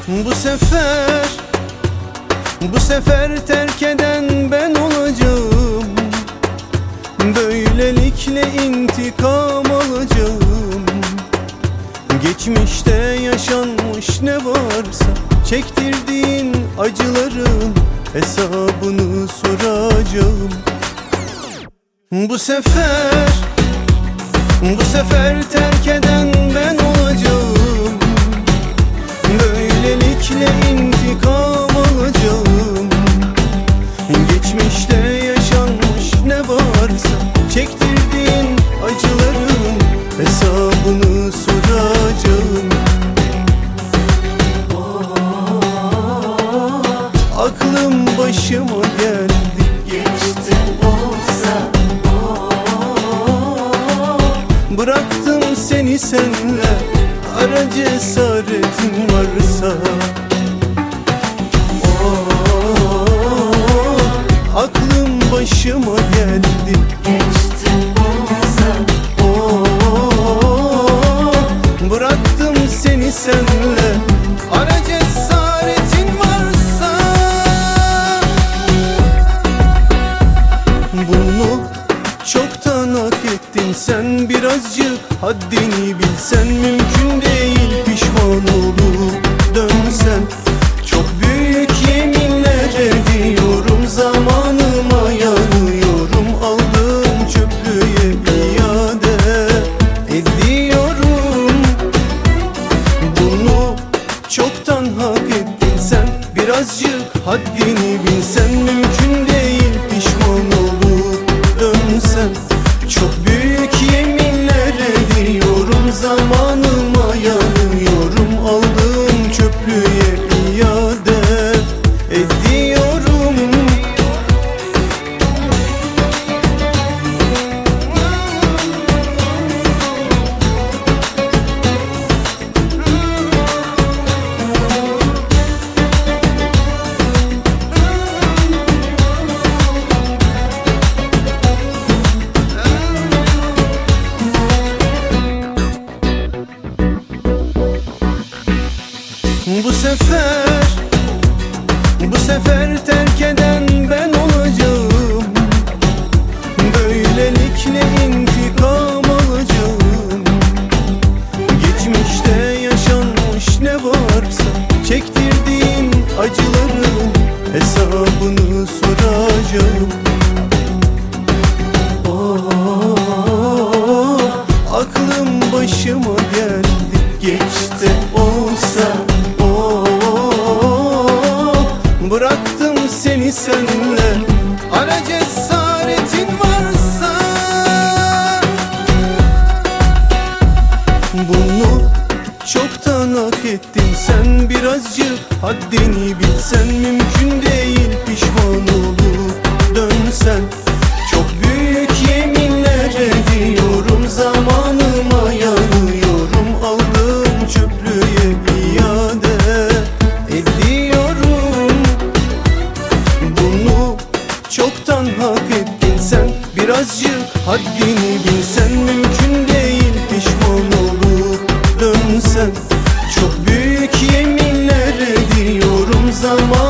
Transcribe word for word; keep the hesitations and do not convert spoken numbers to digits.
Bu sefer, bu sefer terk eden ben olacağım. Böylelikle intikam alacağım. Geçmişte yaşanmış ne varsa, çektirdiğin acıların hesabını soracağım. Bu sefer, bu sefer terk eden ben olacağım. Böylelikle intikam alacağım. Geçmişte yaşanmış ne varsa, çektirdiğin acıların hesabını soracağım. Aklım başıma geldi, Geçti olsa, bıraktım seni senle, ara cesaretin varsa. Oh, aklım başıma geldi, geçti olsa, oh, bıraktım seni senle, ara cesaretin varsa. Bunu çoktan hak ettin sen, birazcık haddini bilsen. Mümkün değil pişman olup dönsen. Çok büyük yeminler ediyorum, zamanıma yanıyorum. Aldığım çöplüğe iade ediyorum. Bunu çoktan hak ettin sen, birazcık haddini bilsen. Mümkün değil pişman olup dönsen. Çok büyük yeminler ediyorum, zamanıma yanıyorum. Aldığım çöplüğe iade ediyorum. Bu sefer, bu sefer terk eden ben olacağım. Böylelikle intikam alacağım. Geçmişte yaşanmış ne varsa, çektirdiğin acıların hesabını soracağım. Oh, aklım başıma geldi, geçti olsa. Bıraktım seni senle, ara cesaretin varsa. Bunu çoktan hak ettin sen, birazcık haddini bilsen. Mümkün değil pişman olup dönsen. Çok büyük yeminler ediyorum, zamanıma yanıyorum. Aldığım çöplüğe iade ediyorum. Bunu çoktan hak ettin sen, birazcık haddini bilsen. Mümkün değil pişman olup dönsen. Çok büyük yeminler ediyorum, zaman